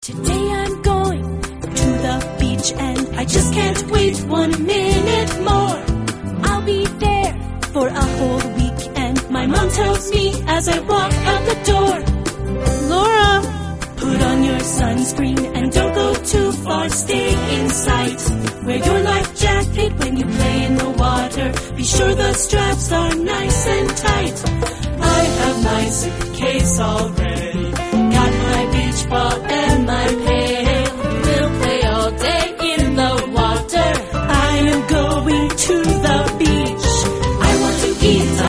Today I'm going to the beach and I just can't wait 1 minute more. I'll be there for a whole week and my mom tells me as I walk out the door, Laura, put on your sunscreen and don't go too far, stay in sight. Wear your life jacket when you play in the water. Be sure the straps are nice and tight. I have my suitcase all ready.